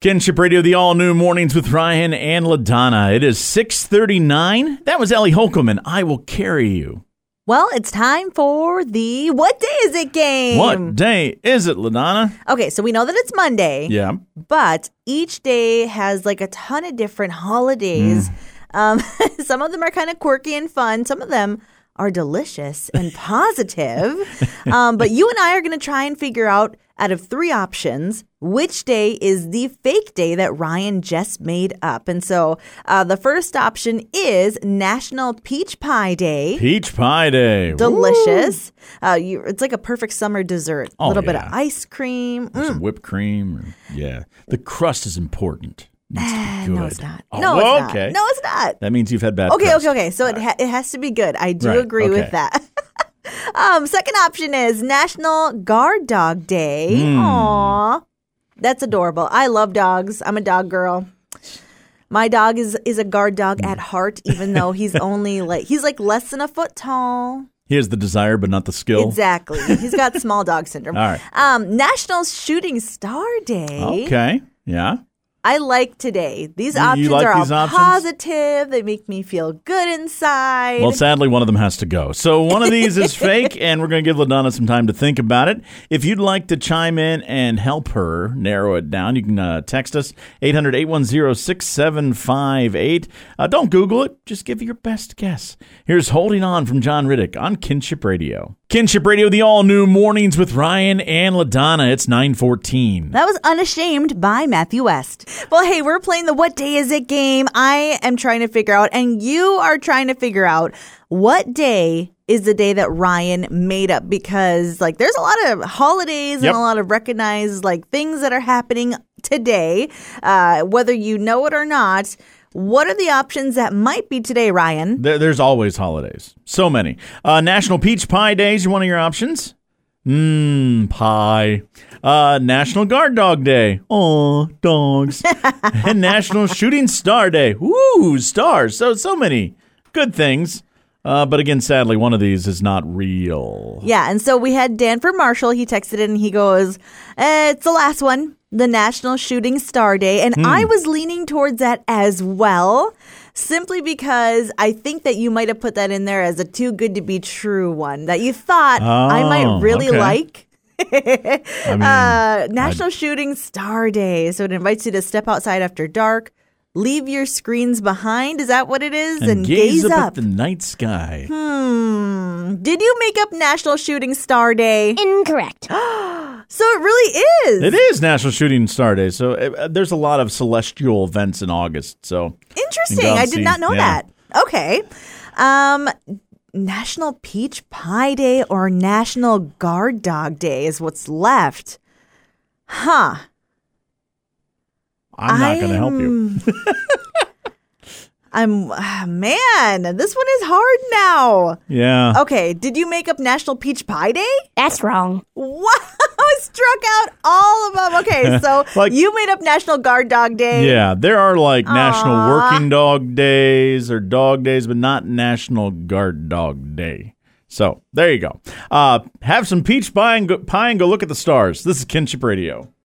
Kinship Radio, the all-new Mornings with Ryan and LaDonna. It is 6:39. That was Ellie Holcomb, I Will Carry You. Well, it's time for the What Day Is It game. What day is it, LaDonna? Okay, so we know that it's Monday. Yeah. But each day has like a ton of different holidays. Some of them are kind of quirky and fun. Some of them are delicious and positive. But you and I are going to try and figure out, out of three options, which day is the fake day that Ryan just made up. And so the first option is National Peach Pie Day. Peach Pie Day. Delicious. It's like a perfect summer dessert. A little bit of yeah. ice cream. Some whipped cream. Yeah. The crust is important. Needs to be good. No, it's not. Oh, no, well, it's not. okay. No, it's not. That means you've had bad Okay. crust. So it has to be good. I do Right, agree with okay. that. Second option is National Guard Dog Day. Hmm. Aww. That's adorable. I love dogs. I'm a dog girl. My dog is a guard dog at heart, even though he's he's like less than a foot tall. He has the desire, but not the skill. Exactly. He's got small dog syndrome. All right. National Shooting Star Day. Okay. Yeah. I like today. These You options like are these all options? positive. They make me feel good inside. Well, sadly, one of them has to go. So one of these is fake, and we're going to give LaDonna some time to think about it. If you'd like to chime in and help her narrow it down, you can text us, 800-810-6758. Don't Google it. Just give your best guess. Here's Holding On from John Riddick on Kinship Radio. Kinship Radio, the all-new Mornings with Ryan and LaDonna. It's 9:14. That was Unashamed by Matthew West. Well, hey, we're playing the What Day Is It game. I am trying to figure out, and you are trying to figure out, what day is the day that Ryan made up? Because, there's a lot of holidays and a lot of recognized, things that are happening today, whether you know it or not. What are the options that might be today, Ryan? There's always holidays. So many. National Peach Pie Day is one of your options. Pie. National Guard Dog Day. Aw, dogs. And National Shooting Star Day. Woo, stars. So many good things. But again, sadly, one of these is not real. Yeah, and so we had Danford Marshall. He texted in and he goes, it's the last one, the National Shooting Star Day. And I was leaning towards that as well, simply because I think that you might have put that in there as a too good to be true one that you thought I might really like. National Shooting Star Day. So it invites you to step outside after dark, leave your screens behind. Is that what it is? And gaze up at the night sky. Did you make up National Shooting Star Day? Incorrect. So it really is. It is National Shooting Star Day. So there's a lot of celestial events in August. So interesting. I did not know that. Okay. National Peach Pie Day or National Guard Dog Day is what's left. Huh. I'm not going to help you. Man, this one is hard now. Yeah. Okay, did you make up National Peach Pie Day? That's wrong. Wow, I struck out all of them. Okay, so you made up National Guard Dog Day. Yeah, there are National Working Dog Days or Dog Days, but not National Guard Dog Day. So there you go. Have some peach pie and go look at the stars. This is Kinship Radio.